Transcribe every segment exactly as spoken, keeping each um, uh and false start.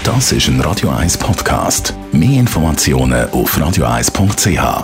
Das ist ein Radio eins Podcast. Mehr Informationen auf radio eins punkt c h.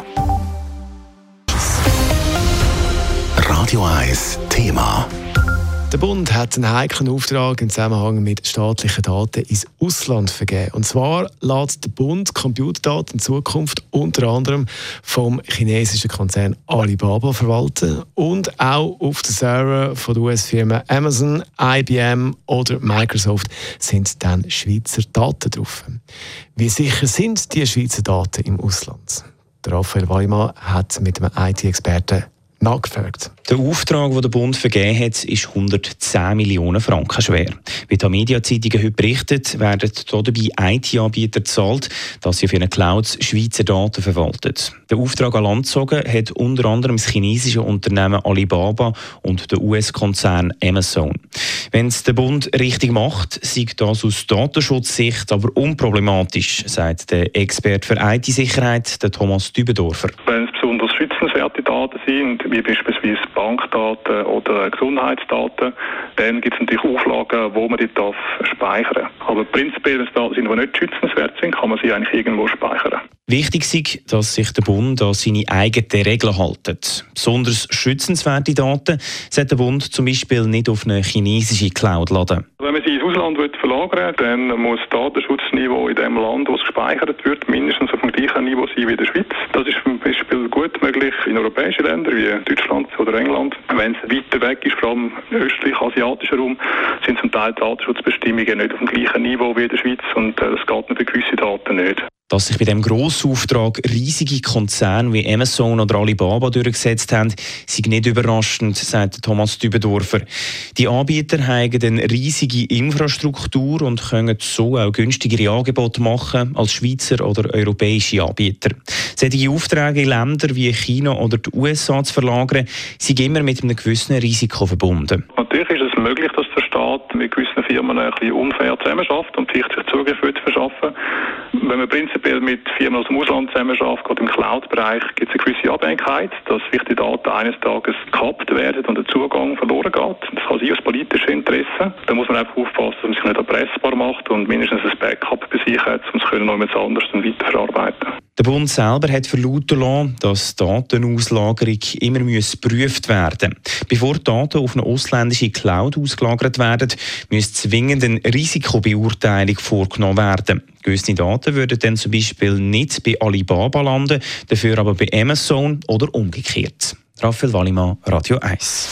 Radio eins Thema. Der Bund hat einen heiklen Auftrag im Zusammenhang mit staatlichen Daten ins Ausland vergeben. Und zwar lässt der Bund Computerdaten in Zukunft unter anderem vom chinesischen Konzern Alibaba verwalten und auch auf den Server von der U S-Firmen Amazon, I B M oder Microsoft sind dann Schweizer Daten drauf. Wie sicher sind die Schweizer Daten im Ausland? Der Raphael Wallimann hat mit einem I T-Experten nachgefragt. Der Auftrag, den der Bund vergeben hat, ist hundertzehn Millionen Franken schwer. Wie die Mediazeitungen heute berichtet, werden dabei I T-Anbieter gezahlt, dass sie für eine Cloud Schweizer Daten verwaltet. Der Auftrag an Land gezogen hat unter anderem das chinesische Unternehmen Alibaba und der U S-Konzern Amazon. Wenn es der Bund richtig macht, sieht das aus Datenschutzsicht aber unproblematisch, sagt der Experte für I T-Sicherheit, der Thomas Dübendorfer. Wenn es besonders schützenswerte Daten sind, wie beispielsweise Bankdaten oder Gesundheitsdaten, dann gibt es natürlich Auflagen, wo man die darf speichern. Aber prinzipiell, wenn es Daten sind, die nicht schützenswert sind, kann man sie eigentlich irgendwo speichern. Wichtig ist, dass sich der Bund an seine eigenen Regeln hält. Besonders schützenswerte Daten sollte der Bund zum Beispiel nicht auf eine chinesische Cloud laden. Wenn man sie ins Ausland verlagern will, dann muss das Datenschutzniveau in dem Land, wo es gespeichert wird, mindestens auf dem gleichen Niveau sein wie in der Schweiz. Das ist zum Beispiel gut möglich in europäischen Ländern wie Deutschland oder England. Wenn es weiter weg ist, vor allem im östlich-asiatischen Raum, sind zum Teil Datenschutzbestimmungen nicht auf dem gleichen Niveau wie in der Schweiz und das geht für gewisse Daten nicht. Dass sich bei diesem Grossauftrag riesige Konzerne wie Amazon oder Alibaba durchgesetzt haben, sei nicht überraschend, sagt Thomas Dübendorfer. Die Anbieter haben eine riesige Infrastruktur und können so auch günstigere Angebote machen als Schweizer oder europäische Anbieter. Solche Aufträge in Länder wie China oder die U S A zu verlagern, sind immer mit einem gewissen Risiko verbunden. Natürlich ist es möglich, dass der Staat mit gewissen Firmen ein bisschen unfair zusammenarbeitet und vielleicht sich Zugriff zu verschaffen. Wenn man prinzipiell mit Firmen aus dem Ausland zusammenarbeitet, gerade im Cloud-Bereich, gibt es eine gewisse Abhängigkeit, dass vielleicht die Daten eines Tages gekappt werden und der Zugang verloren geht. Das kann sein aus politischen Interessen. Da muss man einfach aufpassen, dass man sich nicht erpressbar macht und mindestens ein Backup bei sich hat, um es noch jemand anderes dann weiterverarbeiten. Der Bund selber hat verlauten lassen, dass Datenauslagerung immer geprüft werden muss. Bevor Daten auf eine ausländische Cloud ausgelagert werden, muss zwingend eine Risikobeurteilung vorgenommen werden. Gewisse Daten würden dann zum Beispiel nicht bei Alibaba landen, dafür aber bei Amazon oder umgekehrt. Raphael Wallimann, Radio eins.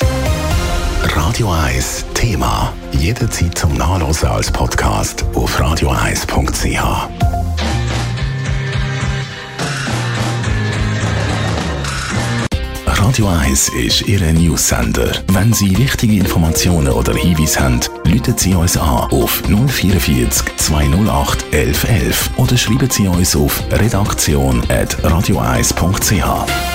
Radio eins Thema. Jederzeit zum Nachlesen als Podcast auf radio eins punkt c h. Radio eins ist Ihr News-Sender. Wenn Sie wichtige Informationen oder Hinweise haben, rufen Sie uns an auf null vierundvierzig zweihundertacht elf elf oder schreiben Sie uns auf redaktion at radio eins punkt c h.